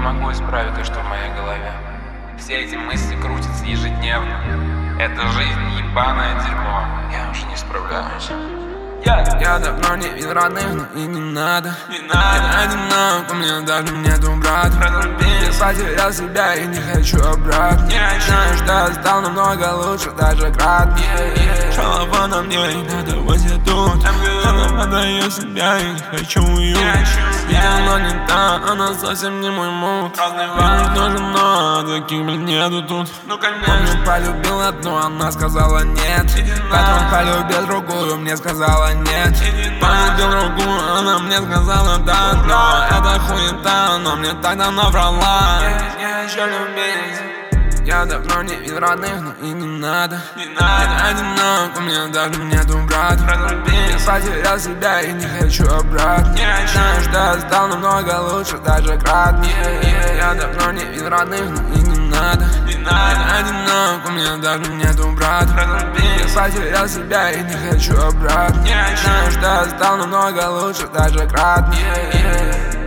могу исправить то, что в моей голове. Все эти мысли крутятся ежедневно. Эта жизнь ебаное дерьмо. Я уже не справляюсь. Я давно не видел родных, но и не надо. Я одинок, у меня даже нету брата. Я потерял себя и не хочу обратно. Знаю, что я стал намного лучше, даже кратно. Шалава на мне, и надо в институт. Она продает себя, и не хочу уют. Видел, но не та, она совсем не мой муд. Мне нужен, но таких, блин, нету тут. Помню, полюбил одну, она сказала нет. Потом полюбил другую, мне сказала нет. Полюбил другую, она мне сказала да. Но это хуета, но мне так давно врала. Я еще любить. Я давно не видел родных, но и не надо. Я одинок, у меня даже нету брата. Я потерял себя и не хочу обратно. Знаю, что я стал намного лучше, даже кратно. Я давно не видел родных, но и не надо. Я одинок, у меня даже нету брата. Я потерял себя и не хочу обратно. Знаю, что я стал намного лучше, даже кратно.